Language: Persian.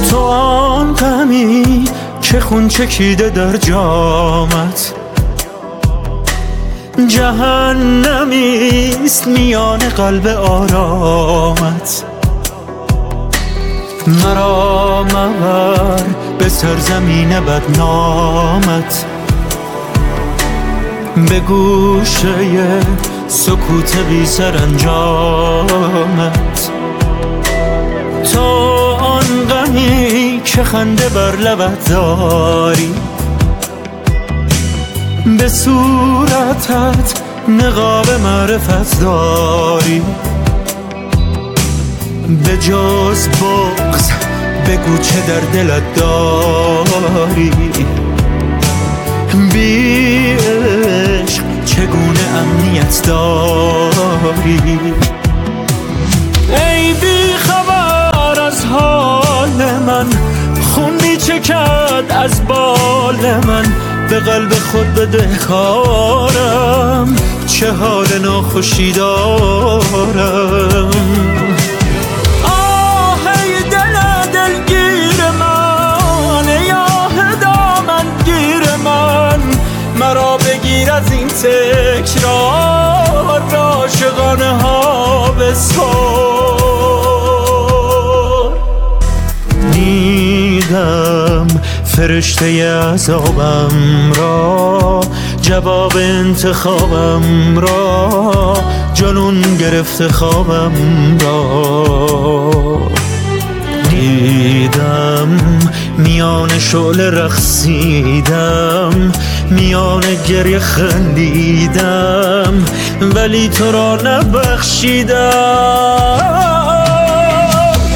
تو آن غمی که خون چکیده در جامت، جهنمیست میان قلب آرامت. مرا مبر به سرزمین بدنامت، به گوشه سکوت بی سرانجامت. تو آن غمی که خنده بر لبت داری، به صورتت نقاب معرفت داری. به جز بغض بگو چه در دلت داری، بی عشق چگونه امنیت داری. ای بی خبر از حال من، خون می چکد از بال من. به قلب خود بدهکارم، چه حال ناخوشی دارم. آه ای دل دلگیر من، ای آه دامن گیر من. مرا بگیر از این تکرار، عاشقانه ها بسپار. دیدم فرشته عذابم را، جواب انتخابم را، جنون گرفته خوابم را. دیدم میان شعله رقصیدم، میان گریه خندیدم، ولی تو را نبخشیدم.